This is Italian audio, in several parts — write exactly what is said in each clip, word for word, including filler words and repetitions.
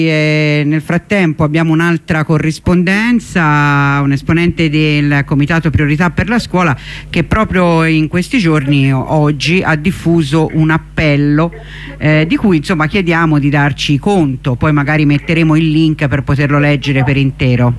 E nel frattempo abbiamo un'altra corrispondenza, un esponente del Comitato Priorità per la Scuola che proprio in questi giorni, oggi, ha diffuso un appello eh, di cui insomma chiediamo di darci conto, poi magari metteremo il link per poterlo leggere per intero.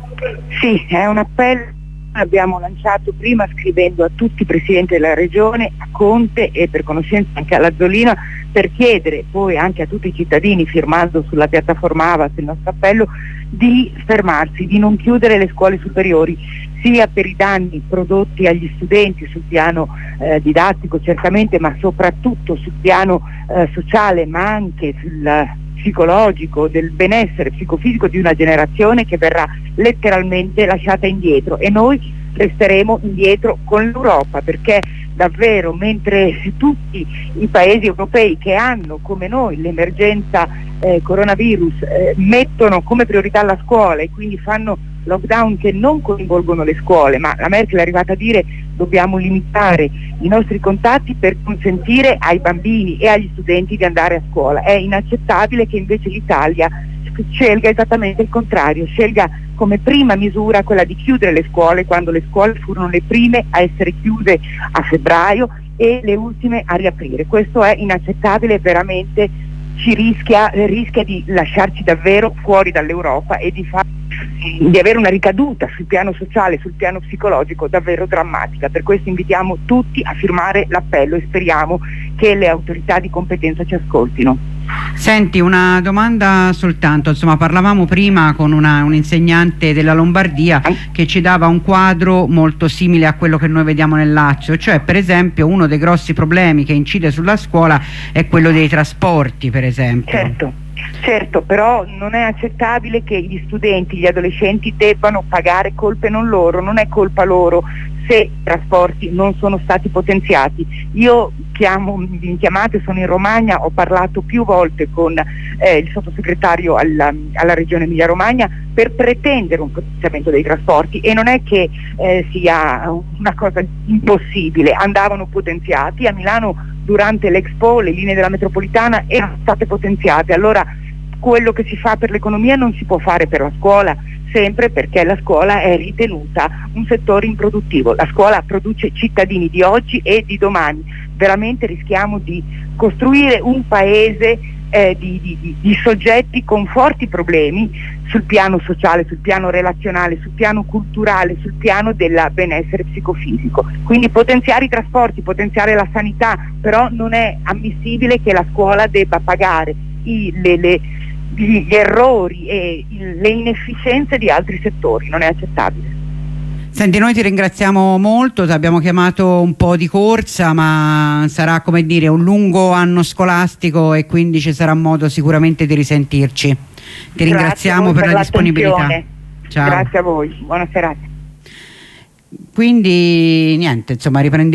Sì, è un appello che abbiamo lanciato prima scrivendo a tutti i presidenti della regione, a Conte e per conoscenza anche alla Zolina, per chiedere poi anche a tutti i cittadini, firmando sulla piattaforma Avas il nostro appello, di fermarsi, di non chiudere le scuole superiori, sia per i danni prodotti agli studenti sul piano eh, didattico certamente, ma soprattutto sul piano eh, sociale, ma anche sul psicologico, del benessere psicofisico di una generazione che verrà letteralmente lasciata indietro, e noi resteremo indietro con l'Europa, perché davvero mentre tutti i paesi europei che hanno come noi l'emergenza eh, coronavirus eh, mettono come priorità la scuola e quindi fanno lockdown che non coinvolgono le scuole, ma la Merkel è arrivata a dire dobbiamo limitare i nostri contatti per consentire ai bambini e agli studenti di andare a scuola. È inaccettabile che invece l'Italia scelga esattamente il contrario, scelga come prima misura quella di chiudere le scuole, quando le scuole furono le prime a essere chiuse a febbraio e le ultime a riaprire. Questo è inaccettabile, veramente ci rischia, rischia di lasciarci davvero fuori dall'Europa e di, far, di avere una ricaduta sul piano sociale, sul piano psicologico davvero drammatica. Per questo invitiamo tutti a firmare l'appello e speriamo che le autorità di competenza ci ascoltino. Senti, una domanda soltanto, insomma parlavamo prima con una, un insegnante della Lombardia che ci dava un quadro molto simile a quello che noi vediamo nel Lazio, cioè per esempio uno dei grossi problemi che incide sulla scuola è quello dei trasporti, per esempio. Certo, certo, però non è accettabile che gli studenti, gli adolescenti debbano pagare colpe non loro, non è colpa loro se i trasporti non sono stati potenziati. Io chiamo, in chiamate, sono in Romagna, ho parlato più volte con eh, il sottosegretario alla, alla regione Emilia Romagna per pretendere un potenziamento dei trasporti, e non è che eh, sia una cosa impossibile, andavano potenziati. A Milano durante l'Expo le linee della metropolitana erano state potenziate, allora quello che si fa per l'economia non si può fare per la scuola, sempre perché la scuola è ritenuta un settore improduttivo. La scuola produce cittadini di oggi e di domani. Veramente rischiamo di costruire un paese eh, di, di, di soggetti con forti problemi sul piano sociale, sul piano relazionale, sul piano culturale, sul piano del benessere psicofisico. Quindi potenziare i trasporti, potenziare la sanità, però non è ammissibile che la scuola debba pagare i, le, le gli errori e le inefficienze di altri settori. Non è accettabile. Senti, noi ti ringraziamo molto, ti abbiamo chiamato un po' di corsa, ma sarà, come dire, un lungo anno scolastico e quindi ci sarà modo sicuramente di risentirci. Ti Grazie ringraziamo per, per la disponibilità. Ciao. Grazie a voi, buona serata. Quindi niente, insomma, riprendiamo